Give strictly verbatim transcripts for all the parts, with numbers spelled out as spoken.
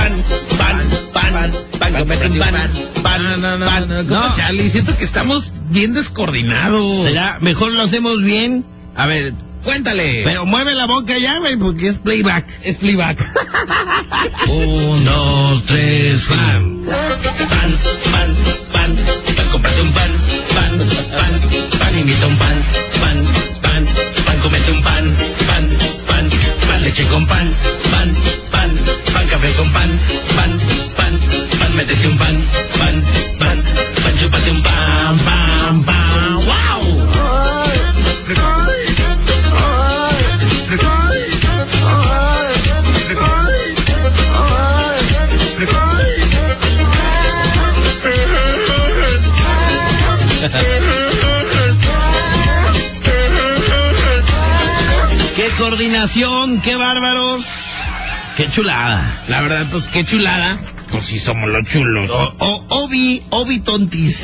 pan, pan, pan, pan, cómete un pan, pan, No, no, pan. no, no, No, Charlie, siento que estamos bien descoordinados. ¿será mejor lo hacemos bien? A ver, cuéntale. Pero mueve la boca ya, güey, porque es playback. Es playback. Un, dos, tres, pan. Pan, pan, pan, pan, cómprate un pan, pan, pan, pan, invita un pan, pan, pan, pan, cómete un pan, pan, pan, pan, leche con pan, pan, pan, pan, café con pan, pan, pan, pan, métete un pan, pan, pan, pan, chúpate un pan, pan, pan, wow. ¡Qué coordinación! ¡Qué bárbaros! ¡Qué chulada! La verdad, pues qué chulada. Pues sí somos los chulos. O, o, obi, obi tontis.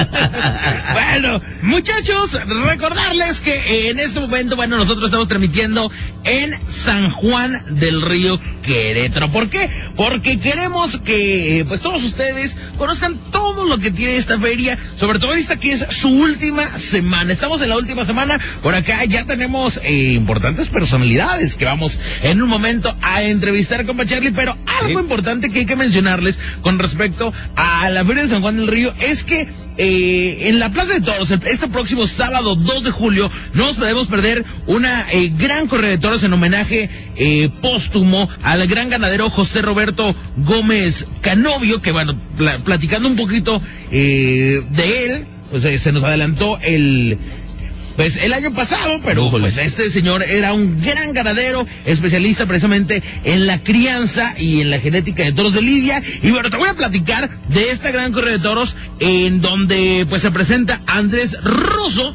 Bueno, muchachos, recordarles que en este momento, bueno, nosotros estamos transmitiendo en San Juan del Río, Querétaro. ¿Por qué? Porque queremos que, pues, todos ustedes conozcan todo lo que tiene esta feria, sobre todo esta que es su última semana. Estamos en la última semana, por acá ya tenemos eh, importantes personalidades que vamos en un momento a entrevistar con Charlie, pero algo Sí. importante que hay que mencionarles con respecto a la Feria de San Juan del Río es que eh, en la Plaza de Toros, el, este próximo sábado dos de julio, no nos podemos perder una eh, gran corrida de toros en homenaje eh, póstumo al gran ganadero José Roberto Gómez Canovio, que bueno, pla platicando un poquito eh, de él, pues eh, se nos adelantó el... Pues el año pasado, pero pues este señor era un gran ganadero, especialista precisamente en la crianza y en la genética de toros de lidia. Y bueno, te voy a platicar de esta gran corrida de toros en donde pues se presenta Andrés Rosso,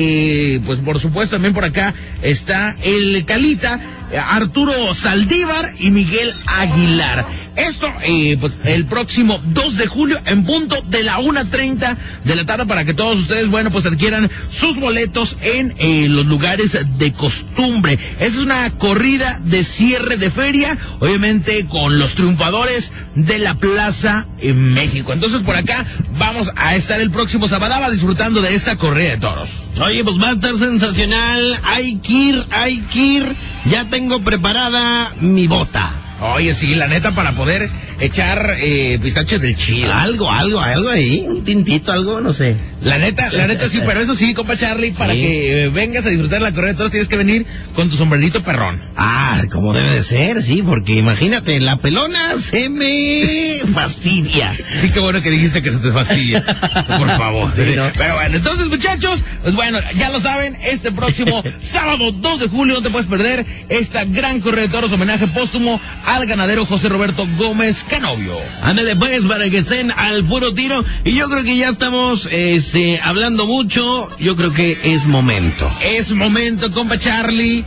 eh, pues por supuesto también por acá está el Calita, Arturo Saldívar y Miguel Aguilar. Esto eh, pues, el próximo dos de julio en punto de la una treinta de la tarde para que todos ustedes, bueno, pues adquieran sus boletos en eh, los lugares de costumbre. Esa es una corrida de cierre de feria, obviamente con los triunfadores de la Plaza en México. Entonces por acá vamos a estar el próximo sabadaba disfrutando de esta corrida de toros. Oye, pues va a estar sensacional. Hay que ir, hay que ir. Ya tengo preparada mi bota. Oye, sí, la neta, para poder echar eh, pistaches del chido. Algo, algo, algo ahí, un tintito, algo, no sé. La neta, la neta sí, pero eso sí, compa Charlie, para Sí. que eh, vengas a disfrutar la corrida de toros tienes que venir con tu sombrerito perrón. Ah, como debe de ser, sí, porque imagínate, la pelona se me fastidia. Sí, qué bueno que dijiste que se te fastidia. Por favor. Sí, ¿no? Pero bueno, entonces, muchachos, pues bueno, ya lo saben, este próximo sábado dos de julio no te puedes perder esta gran corrida de toros, homenaje póstumo al ganadero José Roberto Gómez Canovio. Ándale pues, para que estén al puro tiro. Y yo creo que ya estamos este, hablando mucho. Yo creo que es momento. Es momento, compa Charlie.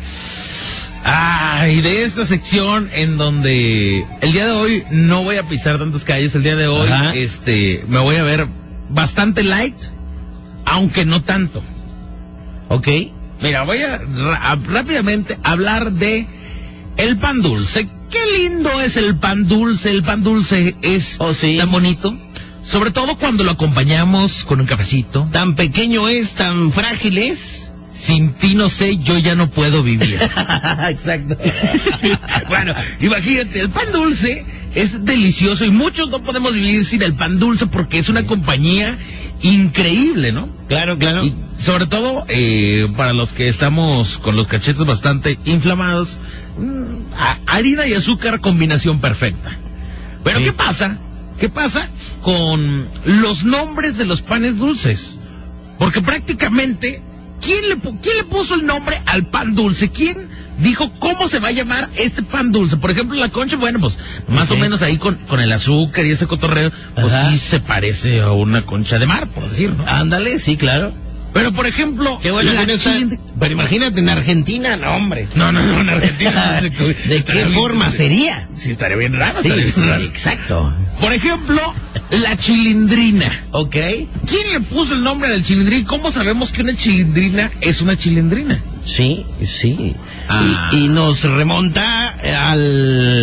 Ay, de esta sección en donde el día de hoy no voy a pisar tantas calles. El día de hoy, Ajá. este, me voy a ver bastante light, aunque no tanto. ¿Ok? Mira, voy a, ra- a rápidamente hablar de el pan dulce. Qué lindo es el pan dulce. El pan dulce es Oh, sí. tan bonito. Sobre todo cuando lo acompañamos con un cafecito. Tan pequeño es, tan frágil es. Sin ti no sé, yo ya no puedo vivir. Exacto. Bueno, imagínate, el pan dulce es delicioso y muchos no podemos vivir sin el pan dulce porque es una compañía increíble, ¿no? Claro, claro. Y sobre todo eh, para los que estamos con los cachetes bastante inflamados, mm, a- harina y azúcar, combinación perfecta. Pero Sí. ¿qué pasa? ¿Qué pasa con los nombres de los panes dulces? Porque prácticamente, ¿quién le, pu- ¿quién le puso el nombre al pan dulce? ¿Quién dijo cómo se va a llamar este pan dulce? Por ejemplo, la concha, bueno, pues más Ok. o menos ahí con, con el azúcar y ese cotorreo, pues Ajá. sí se parece a una concha de mar, por decir, ¿no? Ándale, sí, claro. Pero por ejemplo, Qué bueno la que no está- chilindri- Pero imagínate en Argentina, no, hombre. No, no, no, en Argentina. no sé ¿De qué forma sería? Sí, estaría bien raro. Sí, estaría bien sí, raro. exacto. Por ejemplo, la chilindrina. Ok. ¿Quién le puso el nombre del chilindrín? ¿Cómo sabemos que una chilindrina es una chilindrina? Sí, sí. Ah. Y, y nos remonta al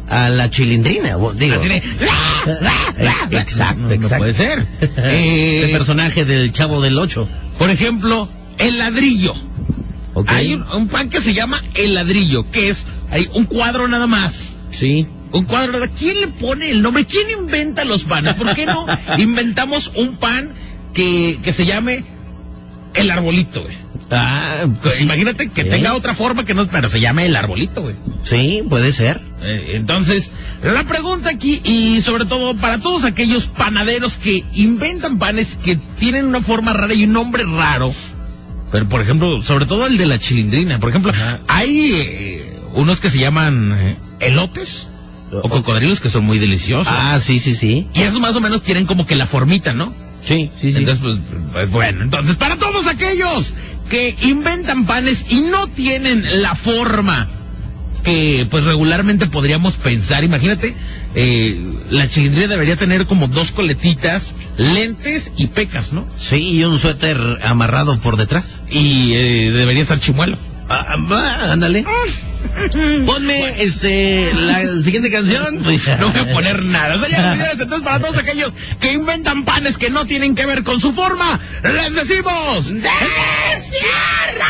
a la Chilindrina, digo. Así de, Exacto, no, no exacto. puede ser. Eh, Eh, el personaje del Chavo del Ocho. por ejemplo, el ladrillo. Okay. Hay un, un pan que se llama el ladrillo, que es hay un cuadro nada más. Sí. Un cuadro nada más. ¿Quién le pone el nombre? ¿Quién inventa los panes? ¿Por qué no inventamos un pan que, que se llame el arbolito, güey? Ah, pues, Imagínate que ¿eh? tenga otra forma que no, pero se llame el arbolito, güey. Sí, puede ser. Eh, entonces, la pregunta aquí, y sobre todo para todos aquellos panaderos que inventan panes que tienen una forma rara y un nombre raro, pero por ejemplo, sobre todo el de la Chilindrina, por ejemplo, Ajá. hay eh, unos que se llaman eh, elotes o cocodrilos que son muy deliciosos. Ah, sí, sí, sí. Y esos más o menos tienen como que la formita, ¿no? Sí, sí, sí. Entonces, pues, pues, bueno, entonces, para todos aquellos que inventan panes y no tienen la forma que, pues, regularmente podríamos pensar, imagínate, eh, la Chilindrina debería tener como dos coletitas, lentes y pecas, ¿no? Sí, y un suéter amarrado por detrás. Y eh, debería estar chimuelo. Ah, ah, ándale. Ponme, este, la siguiente canción. No voy a poner nada. Señores, señores, entonces para todos aquellos que inventan panes que no tienen que ver con su forma, les decimos... ¡Despierta!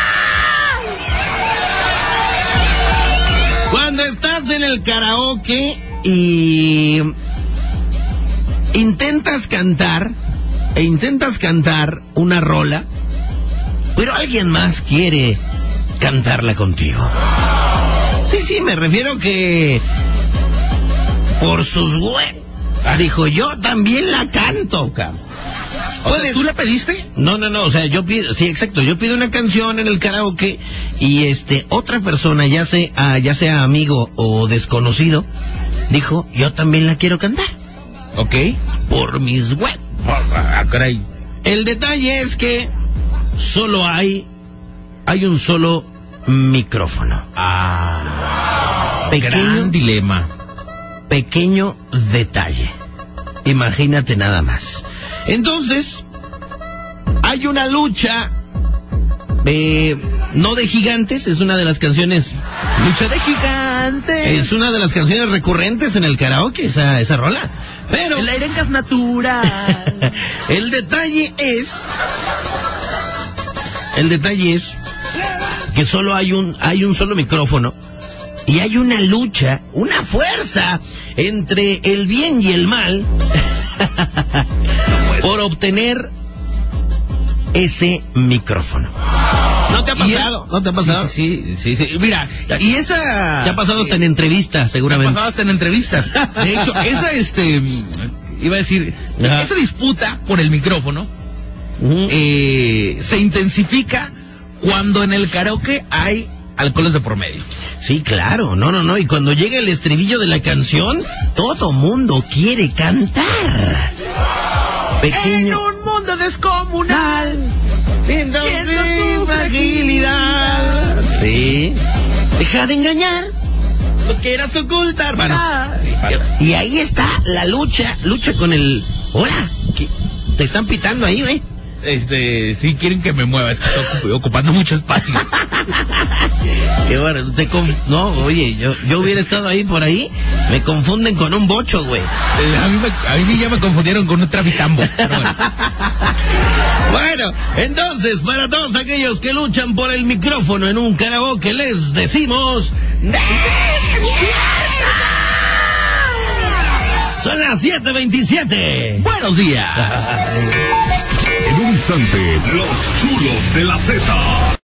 Cuando estás en el karaoke y intentas cantar, e intentas cantar una rola, pero alguien más quiere cantarla contigo. Sí, sí, me refiero que por sus hue... Dijo, yo también la canto, cabrón. O sea, ¿tú la pediste? No, no, no, o sea, yo pido, sí, exacto, yo pido una canción en el karaoke y este, otra persona, ya sea, ya sea amigo o desconocido, dijo, yo también la quiero cantar. Ok. Por mis web. Ah, caray. El detalle es que solo hay, hay un solo micrófono. Ah. Pequeño, Gran dilema. pequeño detalle. Imagínate nada más. Entonces, hay una lucha, eh, no de gigantes, es una de las canciones... Lucha de gigantes. Es una de las canciones recurrentes en el karaoke, esa, esa rola. Pero... El aire es natural. el detalle es... El detalle es que solo hay un, hay un solo micrófono y hay una lucha, una fuerza entre el bien y el mal por obtener ese micrófono. ¿No te ha pasado? El... ¿No te ha pasado? Sí, sí, sí, sí. Mira, y esa... Te ha pasado hasta en entrevistas, Te ha seguramente. pasado hasta en entrevistas. De hecho, esa, este... Iba a decir... Ajá. Esa disputa por el micrófono Uh-huh. eh, se intensifica cuando en el karaoke hay alcoholes de por medio. Sí, claro, no, no, no, y cuando llega el estribillo de la canción, todo mundo quiere cantar. Pequeño... En un mundo descomunal, siendo siendo tu tu fragilidad. Sí. Deja de engañar. Lo quieras ocultar. Bueno, y ahí está la lucha, lucha con el... ¡Hora! ¿Qué? Te están pitando ahí, güey. Este, sí quieren que me mueva, es que estoy ocupando mucho espacio. Qué bueno, te conf... No, oye, yo, yo hubiera estado ahí por ahí, me confunden con un bocho, güey. Eh, a, mí me, a mí ya me confundieron con un traficambo. Pero bueno. Bueno, entonces, para todos aquellos que luchan por el micrófono en un karaoke, les decimos... Son las siete veintisiete. Buenos días. En un instante, los chulos de la Z.